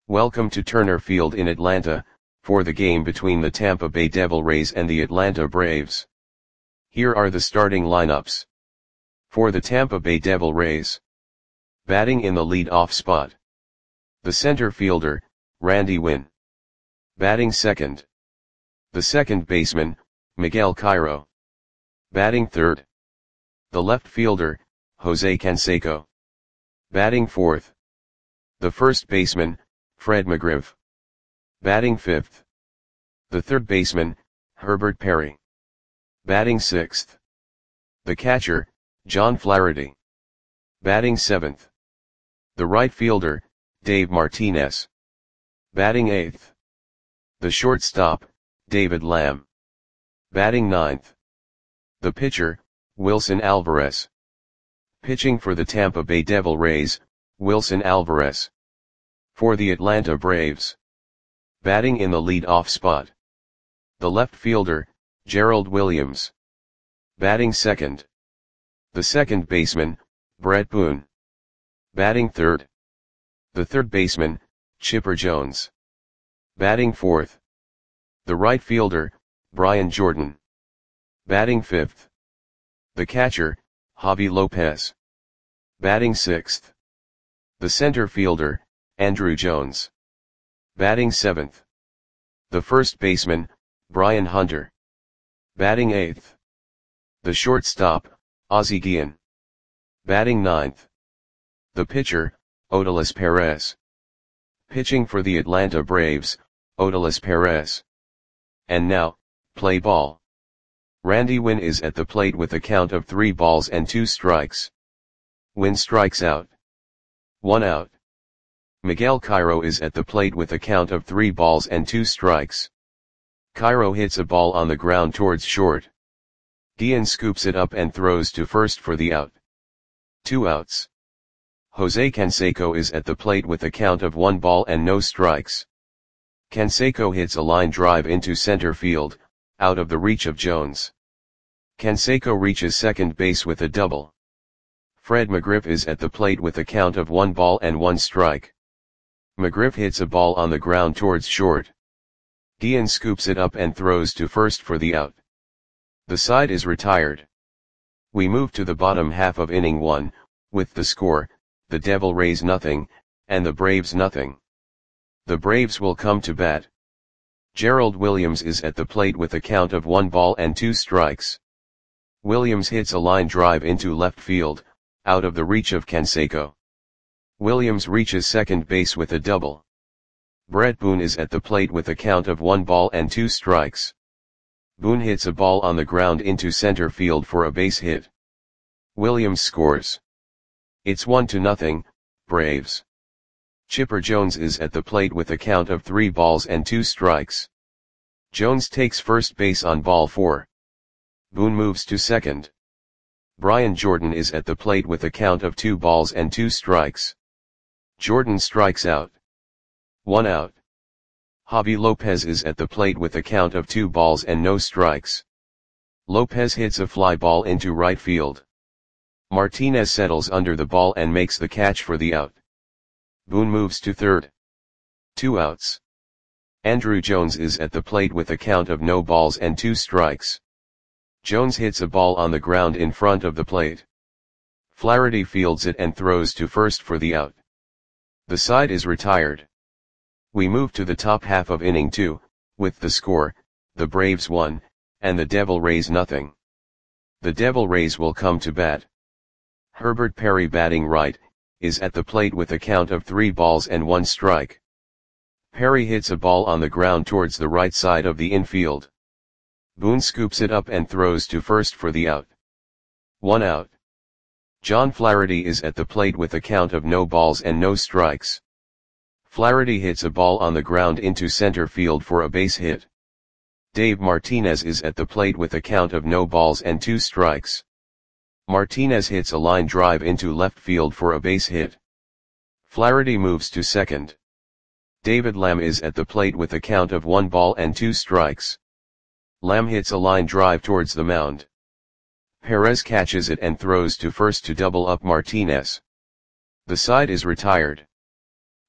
Welcome to Turner Field in Atlanta, for the game between the Tampa Bay Devil Rays and the Atlanta Braves. Here are the starting lineups. For the Tampa Bay Devil Rays. Batting in the lead-off spot. The center fielder, Randy Winn. Batting second. The second baseman, Miguel Cairo. Batting third. The left fielder, Jose Canseco. Batting fourth. The first baseman, Fred McGriff. Batting fifth. The third baseman, Herbert Perry. Batting sixth. The catcher, John Flaherty. Batting seventh. The right fielder, Dave Martinez. Batting eighth. The shortstop, David Lamb. Batting ninth. The pitcher, Wilson Alvarez. Pitching for the Tampa Bay Devil Rays, Wilson Alvarez. For the Atlanta Braves. Batting in the lead-off spot. The left fielder, Gerald Williams. Batting second. The second baseman, Bret Boone. Batting third. The third baseman, Chipper Jones. Batting fourth. The right fielder, Brian Jordan. Batting fifth. The catcher, Javi Lopez. Batting sixth. The center fielder, Andruw Jones. Batting seventh. The first baseman, Brian Hunter. Batting eighth. The shortstop, Ozzie Guillen. Batting ninth. The pitcher, Odalis Perez. Pitching for the Atlanta Braves, Odalis Perez. And now, play ball. Randy Winn is at the plate with a count of 3 balls and 2 strikes. Winn strikes out. 1 out. Miguel Cairo is at the plate with a count of 3 balls and 2 strikes. Cairo hits a ball on the ground towards short. Guillen scoops it up and throws to first for the out. 2 outs. Jose Canseco is at the plate with a count of 1 ball and no strikes. Canseco hits a line drive into center field, out of the reach of Jones. Canseco reaches second base with a double. Fred McGriff is at the plate with a count of 1 ball and 1 strike. McGriff hits a ball on the ground towards short. Guillen scoops it up and throws to first for the out. The side is retired. We move to the bottom half of inning 1, with the score, the Devil Rays nothing, and the Braves nothing. The Braves will come to bat. Gerald Williams is at the plate with a count of 1 ball and 2 strikes. Williams hits a line drive into left field, out of the reach of Canseco. Williams reaches second base with a double. Bret Boone is at the plate with a count of 1 ball and 2 strikes. Boone hits a ball on the ground into center field for a base hit. Williams scores. It's 1-0, Braves. Chipper Jones is at the plate with a count of 3 balls and 2 strikes. Jones takes first base on ball 4. Boone moves to second. Brian Jordan is at the plate with a count of 2 balls and 2 strikes. Jordan strikes out. 1 out. Javi Lopez is at the plate with a count of 2 balls and no strikes. Lopez hits a fly ball into right field. Martinez settles under the ball and makes the catch for the out. Boone moves to third. 2 outs. Andruw Jones is at the plate with a count of no balls and 2 strikes. Jones hits a ball on the ground in front of the plate. Flaherty fields it and throws to first for the out. The side is retired. We move to the top half of inning 2, with the score, the Braves 1, and the Devil Rays nothing. The Devil Rays will come to bat. Herbert Perry batting right, is at the plate with a count of 3 balls and 1 strike. Perry hits a ball on the ground towards the right side of the infield. Boone scoops it up and throws to first for the out. 1 out. John Flaherty is at the plate with a count of no balls and no strikes. Flaherty hits a ball on the ground into center field for a base hit. Dave Martinez is at the plate with a count of no balls and 2 strikes. Martinez hits a line drive into left field for a base hit. Flaherty moves to second. David Lamb is at the plate with a count of 1 ball and 2 strikes. Lamb hits a line drive towards the mound. Perez catches it and throws to first to double up Martinez. The side is retired.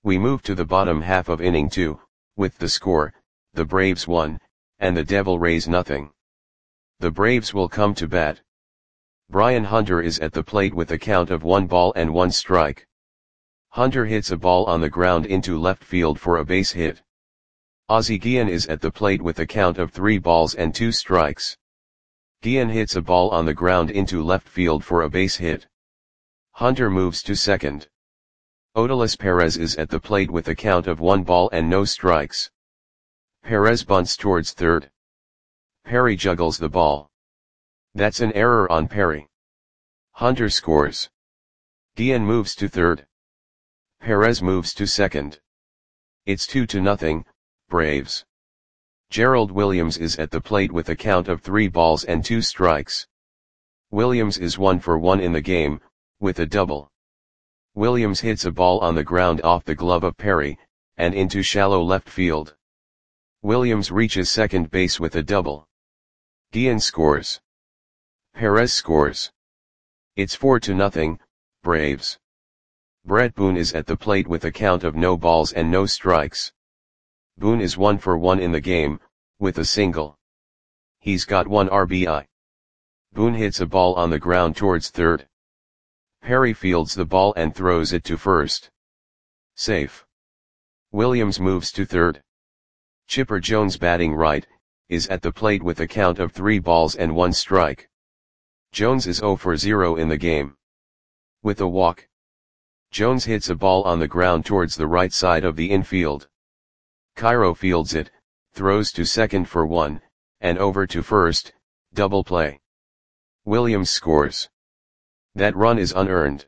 We move to the bottom half of inning 2, with the score, the Braves 1, and the Devil Rays nothing. The Braves will come to bat. Brian Hunter is at the plate with a count of 1 ball and 1 strike. Hunter hits a ball on the ground into left field for a base hit. Ozzie Guillen is at the plate with a count of 3 balls and 2 strikes. Guillen hits a ball on the ground into left field for a base hit. Hunter moves to second. Odalis Perez is at the plate with a count of 1 ball and no strikes. Perez bunts towards third. Perry juggles the ball. That's an error on Perry. Hunter scores. Guillen moves to third. Perez moves to second. It's 2-0, Braves. Gerald Williams is at the plate with a count of 3 balls and 2 strikes. Williams is 1 for 1 in the game, with a double. Williams hits a ball on the ground off the glove of Perry, and into shallow left field. Williams reaches second base with a double. Guillen scores. Perez scores. It's 4-0, Braves. Brett Boone is at the plate with a count of no balls and no strikes. Boone is 1 for 1 in the game, with a single. He's got 1 RBI. Boone hits a ball on the ground towards third. Perry fields the ball and throws it to first. Safe. Williams moves to third. Chipper Jones, batting right, is at the plate with a count of 3 balls and 1 strike. Jones is 0 for 0 in the game. With a walk. Jones hits a ball on the ground towards the right side of the infield. Cairo fields it, throws to second for 1, and over to first, double play. Williams scores. That run is unearned.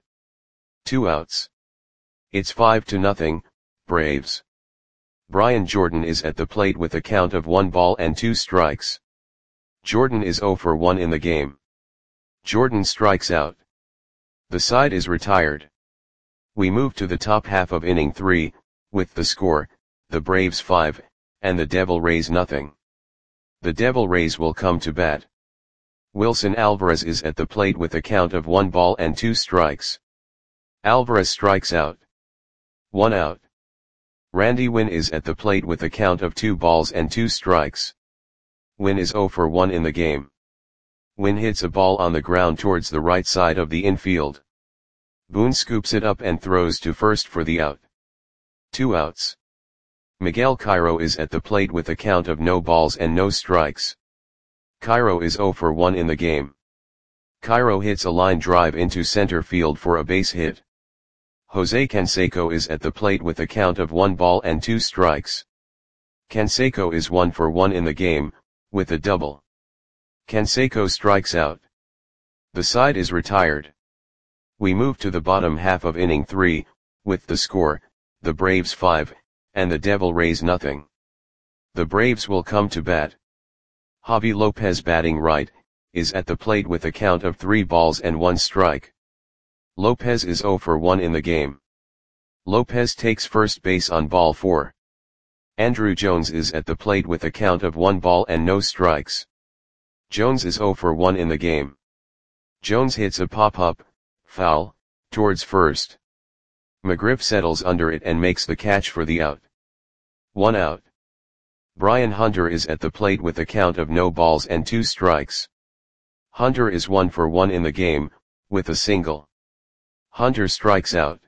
2 outs. It's 5-0, Braves. Brian Jordan is at the plate with a count of 1 ball and 2 strikes. Jordan is 0 for 1 in the game. Jordan strikes out. The side is retired. We move to the top half of inning 3, with the score, the Braves 5, and the Devil Rays nothing. The Devil Rays will come to bat. Wilson Alvarez is at the plate with a count of 1 ball and 2 strikes. Alvarez strikes out. 1 out. Randy Winn is at the plate with a count of 2 balls and 2 strikes. Winn is 0 for 1 in the game. Winn hits a ball on the ground towards the right side of the infield. Boone scoops it up and throws to first for the out. 2 outs. Miguel Cairo is at the plate with a count of no balls and no strikes. Cairo is 0 for 1 in the game. Cairo hits a line drive into center field for a base hit. Jose Canseco is at the plate with a count of 1 ball and 2 strikes. Canseco is 1 for 1 in the game, with a double. Canseco strikes out. The side is retired. We move to the bottom half of inning 3, with the score, the Braves 5, and the Devil Rays nothing. The Braves will come to bat. Javi Lopez, batting right, is at the plate with a count of 3 balls and 1 strike. Lopez is 0 for 1 in the game. Lopez takes first base on ball 4. Andrew Jones is at the plate with a count of 1 ball and no strikes. Jones is 0 for 1 in the game. Jones hits a pop-up, foul, towards first. McGriff settles under it and makes the catch for the out. 1 out. Brian Hunter is at the plate with a count of no balls and 2 strikes. Hunter is 1 for 1 in the game, with a single. Hunter strikes out.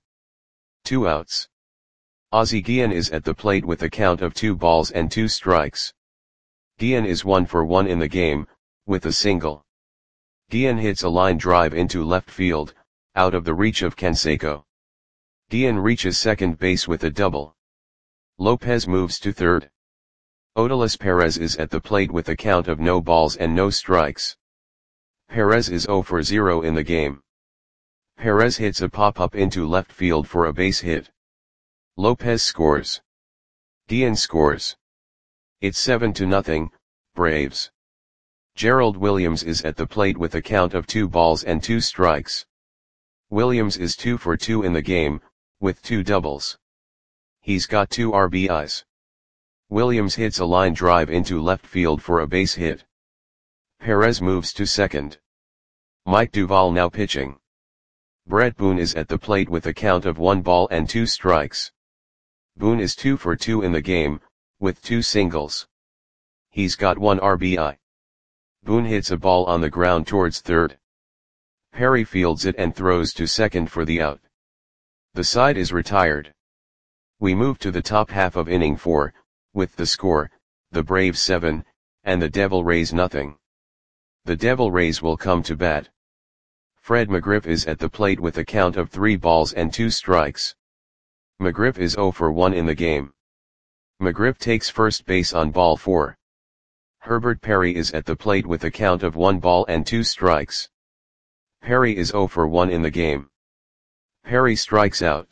2 outs. Ozzie Guillen is at the plate with a count of 2 balls and 2 strikes. Guillen is 1 for 1 in the game, with a single. Guillen hits a line drive into left field, out of the reach of Canseco. Guillen reaches second base with a double. Lopez moves to third. Odalis Perez is at the plate with a count of no balls and no strikes. Perez is 0 for 0 in the game. Perez hits a pop-up into left field for a base hit. Lopez scores. Guillen scores. It's 7-0, Braves. Gerald Williams is at the plate with a count of 2 balls and 2 strikes. Williams is 2 for 2 in the game, with 2 doubles. He's got 2 RBIs. Williams hits a line drive into left field for a base hit. Perez moves to second. Mike Duvall now pitching. Brett Boone is at the plate with a count of 1 ball and 2 strikes. Boone is 2 for 2 in the game, with 2 singles. He's got 1 RBI. Boone hits a ball on the ground towards third. Perry fields it and throws to second for the out. The side is retired. We move to the top half of inning 4, with the score, the Braves 7, and the Devil Rays nothing. The Devil Rays will come to bat. Fred McGriff is at the plate with a count of 3 balls and 2 strikes. McGriff is 0 for 1 in the game. McGriff takes first base on ball 4. Herbert Perry is at the plate with a count of 1 ball and 2 strikes. Perry is 0 for 1 in the game. Perry strikes out.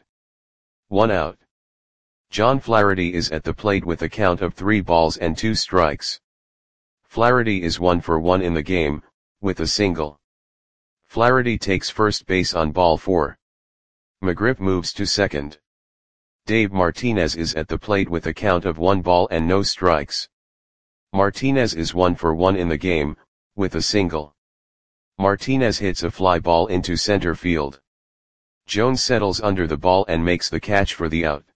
1 out. John Flaherty is at the plate with a count of 3 balls and 2 strikes. Flaherty is 1 for 1 in the game, with a single. Flaherty takes first base on ball 4. McGriff moves to second. Dave Martinez is at the plate with a count of 1 ball and no strikes. Martinez is 1 for 1 in the game, with a single. Martinez hits a fly ball into center field. Jones settles under the ball and makes the catch for the out.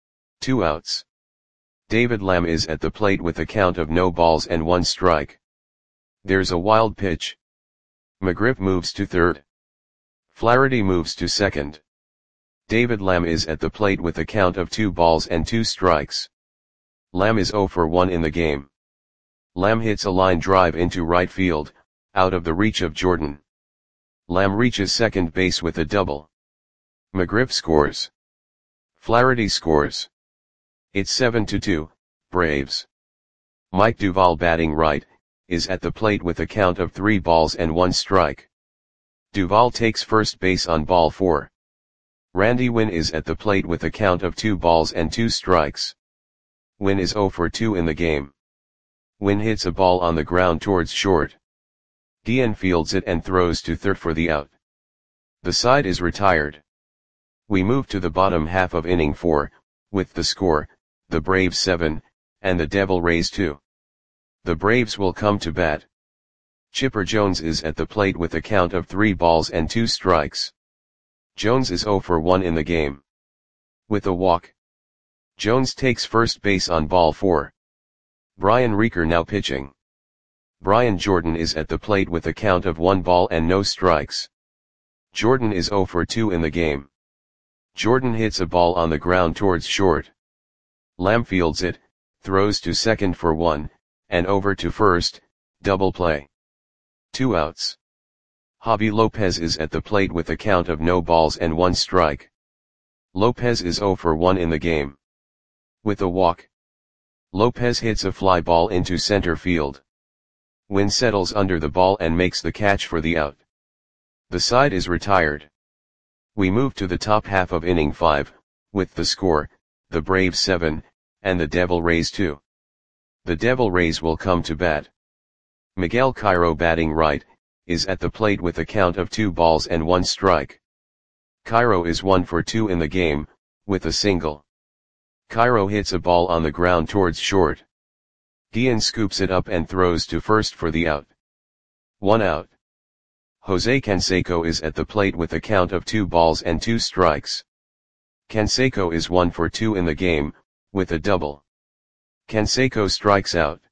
2 outs. David Lamb is at the plate with a count of no balls and 1 strike. There's a wild pitch. McGriff moves to third. Flaherty moves to second. David Lamb is at the plate with a count of 2 balls and 2 strikes. Lamb is 0 for 1 in the game. Lamb hits a line drive into right field, out of the reach of Jordan. Lamb reaches second base with a double. McGriff scores. Flaherty scores. It's 7-2, Braves. Mike Duvall, batting right, is at the plate with a count of 3 balls and 1 strike. Duvall takes first base on ball 4. Randy Winn is at the plate with a count of 2 balls and 2 strikes. Winn is 0 for 2 in the game. Winn hits a ball on the ground towards short. Guillen fields it and throws to third for the out. The side is retired. We move to the bottom half of inning 4, with the score, the Braves 7, and the Devil Rays 2. The Braves will come to bat. Chipper Jones is at the plate with a count of 3 balls and 2 strikes. Jones is 0 for 1 in the game. With a walk. Jones takes first base on ball 4. Brian Reeker now pitching. Brian Jordan is at the plate with a count of 1 ball and no strikes. Jordan is 0 for 2 in the game. Jordan hits a ball on the ground towards short. Lamb fields it, throws to second for 1, and over to first, double play. 2 outs. Javi Lopez is at the plate with a count of no balls and 1 strike. Lopez is 0 for 1 in the game. With a walk. Lopez hits a fly ball into center field. Winn settles under the ball and makes the catch for the out. The side is retired. We move to the top half of inning 5, with the score, the Braves 7, and the Devil Rays 2. The Devil Rays will come to bat. Miguel Cairo, batting right, is at the plate with a count of 2 balls and 1 strike. Cairo is 1 for 2 in the game, with a single. Cairo hits a ball on the ground towards short. Guillen scoops it up and throws to first for the out. 1 out. Jose Canseco is at the plate with a count of 2 balls and 2 strikes. Canseco is 1 for 2 in the game, with a double. Canseco strikes out.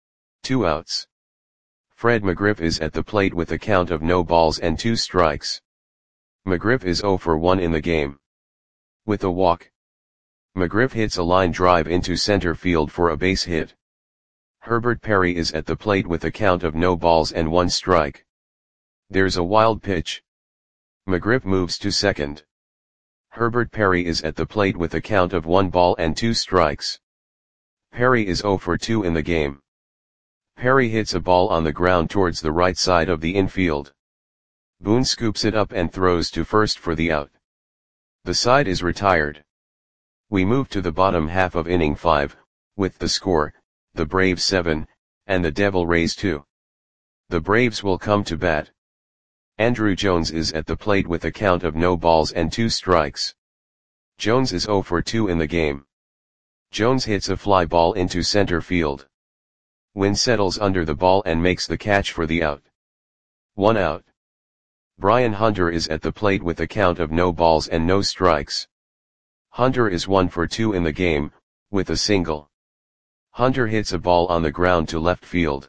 2 outs. Fred McGriff is at the plate with a count of no balls and 2 strikes. McGriff is 0 for 1 in the game. With a walk. McGriff hits a line drive into center field for a base hit. Herbert Perry is at the plate with a count of no balls and 1 strike. There's a wild pitch. McGriff moves to second. Herbert Perry is at the plate with a count of 1 ball and 2 strikes. Perry is 0 for 2 in the game. Perry hits a ball on the ground towards the right side of the infield. Boone scoops it up and throws to first for the out. The side is retired. We move to the bottom half of inning 5, with the score, the Braves 7, and the Devil Rays 2. The Braves will come to bat. Andruw Jones is at the plate with a count of no balls and 2 strikes. Jones is 0 for 2 in the game. Jones hits a fly ball into center field. Winn settles under the ball and makes the catch for the out. 1 out. Brian Hunter is at the plate with a count of no balls and no strikes. Hunter is 1 for 2 in the game, with a single. Hunter hits a ball on the ground to left field.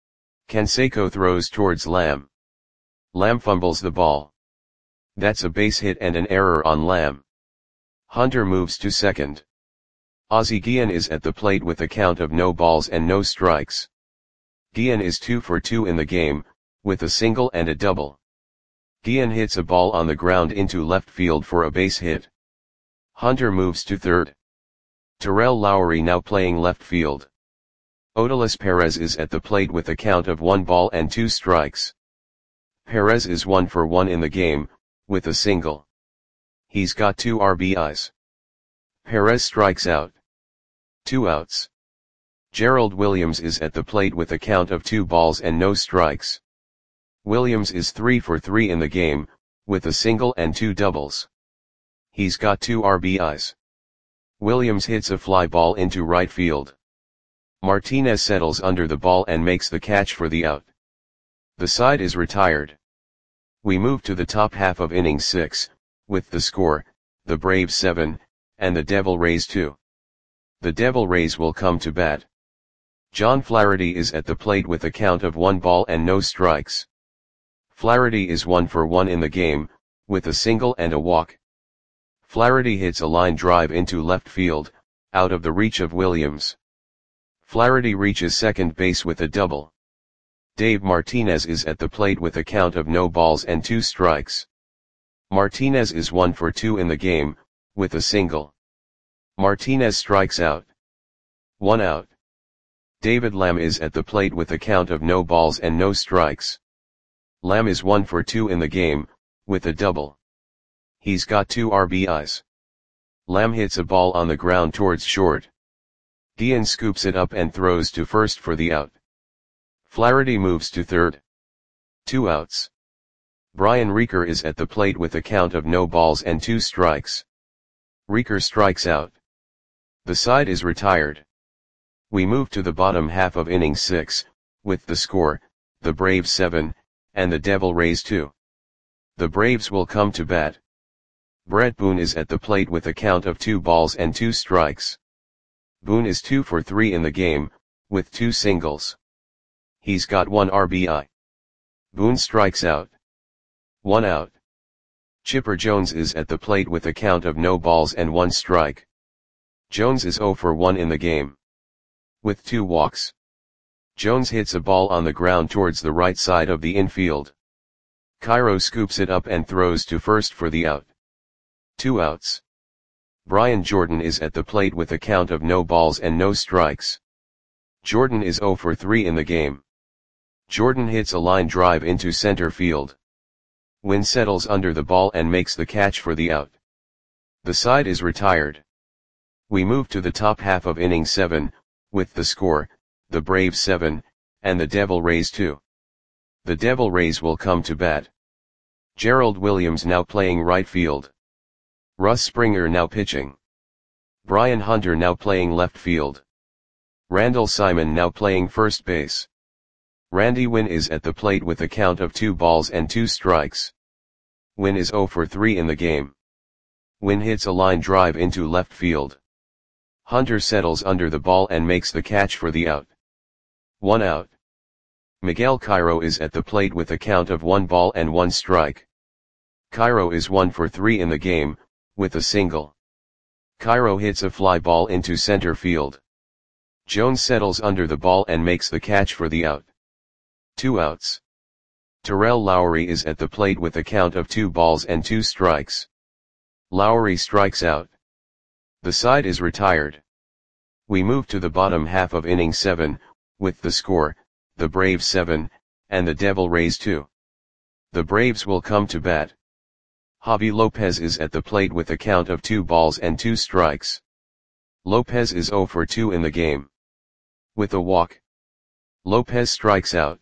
Canseco throws towards Lamb. Lamb fumbles the ball. That's a base hit and an error on Lamb. Hunter moves to second. Ozzie Guillen is at the plate with a count of no balls and no strikes. Guillen is 2 for 2 in the game, with a single and a double. Guillen hits a ball on the ground into left field for a base hit. Hunter moves to third. Terrell Lowery now playing left field. Odalis Perez is at the plate with a count of 1 ball and 2 strikes. Perez is 1 for 1 in the game, with a single. He's got 2 RBIs. Perez strikes out. 2 outs. Gerald Williams is at the plate with a count of 2 balls and no strikes. Williams is 3 for 3 in the game, with a single and 2 doubles. He's got 2 RBIs. Williams hits a fly ball into right field. Martinez settles under the ball and makes the catch for the out. The side is retired. We move to the top half of inning 6, with the score, the Braves 7, and the Devil Rays 2. The Devil Rays will come to bat. John Flaherty is at the plate with a count of 1 ball and no strikes. Flaherty is 1 for 1 in the game, with a single and a walk. Flaherty hits a line drive into left field, out of the reach of Williams. Flaherty reaches second base with a double. Dave Martinez is at the plate with a count of no balls and 2 strikes. Martinez is 1 for 2 in the game, with a single. Martinez strikes out. 1 out. David Lamb is at the plate with a count of no balls and no strikes. Lamb is 1 for 2 in the game, with a double. He's got 2 RBIs. Lamb hits a ball on the ground towards short. Guillen scoops it up and throws to first for the out. Flaherty moves to third. 2 outs. Brian Reeker is at the plate with a count of no balls and 2 strikes. Reeker strikes out. The side is retired. We move to the bottom half of inning 6, with the score, the Braves 7, and the Devil Rays 2. The Braves will come to bat. Brett Boone is at the plate with a count of 2 balls and 2 strikes. Boone is 2 for 3 in the game, with 2 singles. He's got 1 RBI. Boone strikes out. 1 out. Chipper Jones is at the plate with a count of no balls and 1 strike. Jones is 0 for 1 in the game, with 2 walks. Jones hits a ball on the ground towards the right side of the infield. Cairo scoops it up and throws to first for the out. 2 outs. Brian Jordan is at the plate with a count of no balls and no strikes. Jordan is 0 for 3 in the game. Jordan hits a line drive into center field. Wynn settles under the ball and makes the catch for the out. The side is retired. We move to the top half of inning 7, with the score, the Braves 7, and the Devil Rays 2. The Devil Rays will come to bat. Gerald Williams now playing right field. Russ Springer now pitching. Brian Hunter now playing left field. Randall Simon now playing first base. Randy Wynn is at the plate with a count of 2 balls and 2 strikes. Wynn is 0 for 3 in the game. Wynn hits a line drive into left field. Hunter settles under the ball and makes the catch for the out. 1 out. Miguel Cairo is at the plate with a count of 1 ball and 1 strike. Cairo is 1 for 3 in the game, with a single. Cairo hits a fly ball into center field. Jones settles under the ball and makes the catch for the out. 2 outs. Terrell Lowery is at the plate with a count of 2 balls and 2 strikes. Lowery strikes out. The side is retired. We move to the bottom half of inning 7, with the score, the Braves 7, and the Devil Rays 2. The Braves will come to bat. Javi Lopez is at the plate with a count of 2 balls and 2 strikes. Lopez is 0 for 2 in the game, with a walk. Lopez strikes out.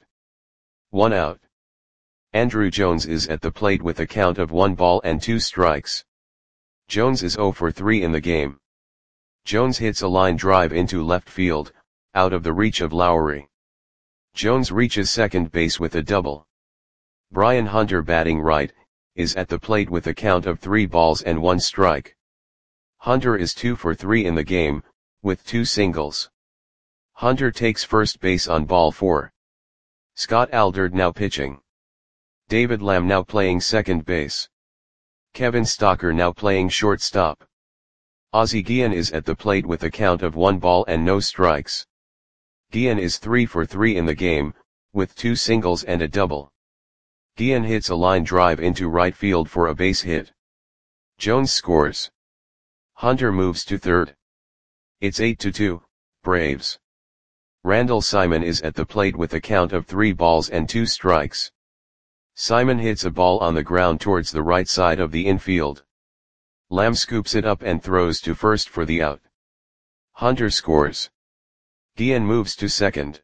1 out. Andrew Jones is at the plate with a count of 1 ball and 2 strikes. Jones is 0 for 3 in the game. Jones hits a line drive into left field, out of the reach of Lowery. Jones reaches second base with a double. Brian Hunter batting right, is at the plate with a count of 3 balls and 1 strike. Hunter is 2 for 3 in the game, with 2 singles. Hunter takes first base on ball 4. Scott Aldred now pitching. David Lamb now playing second base. Kevin Stocker now playing shortstop. Ozzie Guillen is at the plate with a count of 1 ball and no strikes. Guillen is 3 for 3 in the game, with 2 singles and a double. Guillen hits a line drive into right field for a base hit. Jones scores. Hunter moves to third. It's 8-2, Braves. Randall Simon is at the plate with a count of 3 balls and 2 strikes. Simon hits a ball on the ground towards the right side of the infield. Lamb scoops it up and throws to first for the out. Hunter scores. Guillen moves to second.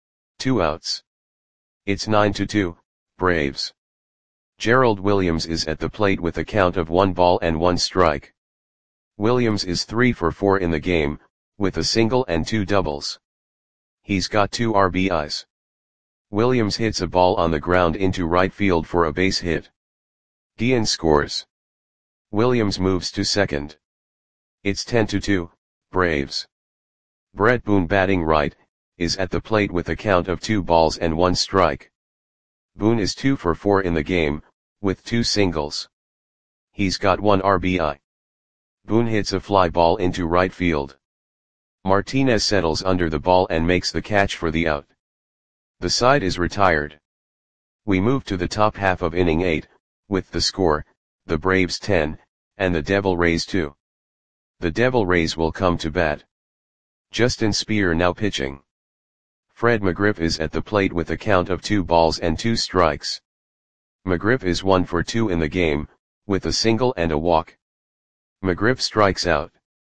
2 outs. It's 9-2, Braves. Gerald Williams is at the plate with a count of 1 ball and 1 strike. Williams is 3 for 4 in the game, with a single and 2 doubles. He's got 2 RBIs. Williams hits a ball on the ground into right field for a base hit. Guillen scores. Williams moves to second. It's 10-2, Braves. Brett Boone batting right, is at the plate with a count of 2 balls and 1 strike. Boone is 2 for 4 in the game, with 2 singles. He's got 1 RBI. Boone hits a fly ball into right field. Martinez settles under the ball and makes the catch for the out. The side is retired. We move to the top half of inning 8, with the score, the Braves 10, and the Devil Rays 2. The Devil Rays will come to bat. Justin Speer now pitching. Fred McGriff is at the plate with a count of 2 balls and 2 strikes. McGriff is 1 for 2 in the game, with a single and a walk. McGriff strikes out.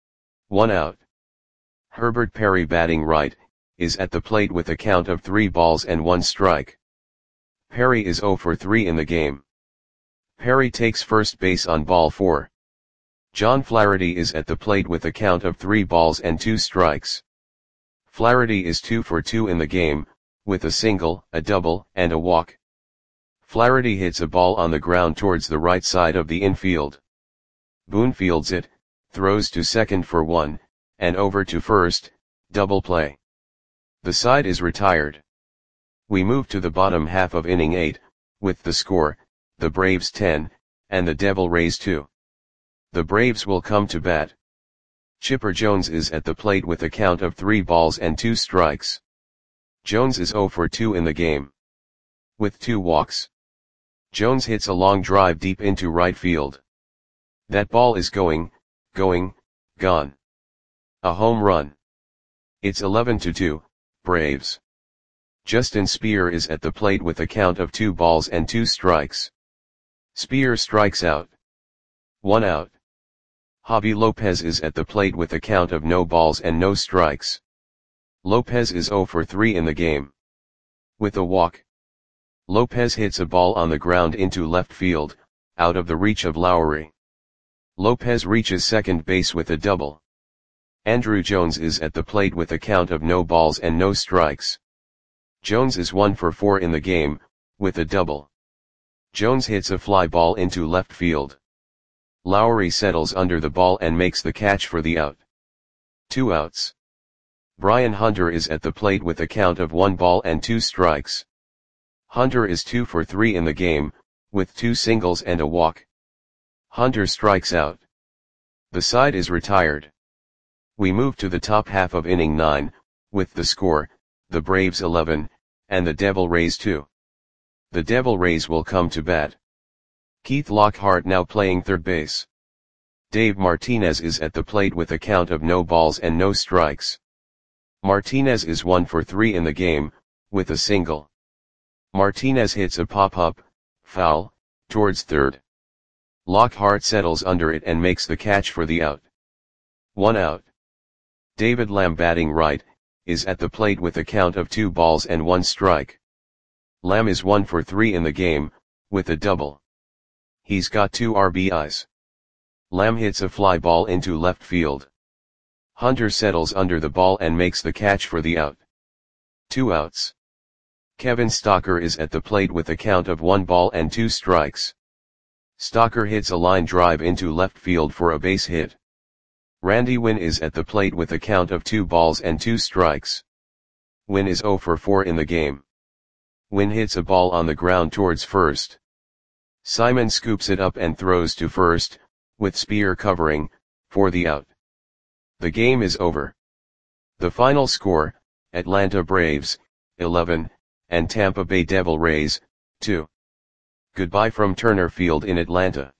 1 out. Herbert Perry batting right, is at the plate with a count of 3 balls and 1 strike. Perry is 0 for 3 in the game. Perry takes first base on ball 4. John Flaherty is at the plate with a count of 3 balls and 2 strikes. Flaherty is 2 for 2 in the game, with a single, a double, and a walk. Flaherty hits a ball on the ground towards the right side of the infield. Boone fields it, throws to second for 1, and over to first, double play. The side is retired. We move to the bottom half of inning 8, with the score, the Braves 10, and the Devil Rays 2. The Braves will come to bat. Chipper Jones is at the plate with a count of 3 balls and 2 strikes. Jones is 0 for 2 in the game. With 2 walks. Jones hits a long drive deep into right field. That ball is going, gone. A home run. It's 11-2, Braves. Justin Speer is at the plate with a count of 2 balls and 2 strikes. Speer strikes out. 1 out. Javi Lopez is at the plate with a count of no balls and no strikes. Lopez is 0 for 3 in the game. With a walk. Lopez hits a ball on the ground into left field, out of the reach of Lowry. Lopez reaches second base with a double. Andrew Jones is at the plate with a count of no balls and no strikes. Jones is 1 for 4 in the game, with a double. Jones hits a fly ball into left field. Lowry settles under the ball and makes the catch for the out. 2 outs. Brian Hunter is at the plate with a count of 1 ball and 2 strikes. Hunter is 2 for 3 in the game, with 2 singles and a walk. Hunter strikes out. The side is retired. We move to the top half of inning 9, with the score, the Braves 11, and the Devil Rays 2. The Devil Rays will come to bat. Keith Lockhart now playing third base. Dave Martinez is at the plate with a count of no balls and no strikes. Martinez is 1 for 3 in the game, with a single. Martinez hits a pop-up, foul, towards third. Lockhart settles under it and makes the catch for the out. 1 out. David Lamb batting right, is at the plate with a count of 2 balls and 1 strike. Lamb is 1 for 3 in the game, with a double. He's got 2 RBIs. Lamb hits a fly ball into left field. Hunter settles under the ball and makes the catch for the out. 2 outs. Kevin Stocker is at the plate with a count of 1 ball and 2 strikes. Stocker hits a line drive into left field for a base hit. Randy Winn is at the plate with a count of 2 balls and 2 strikes. Winn is 0 for 4 in the game. Winn hits a ball on the ground towards first. Simon scoops it up and throws to first, with Spear covering, for the out. The game is over. The final score, Atlanta Braves, 11, and Tampa Bay Devil Rays, 2. Goodbye from Turner Field in Atlanta.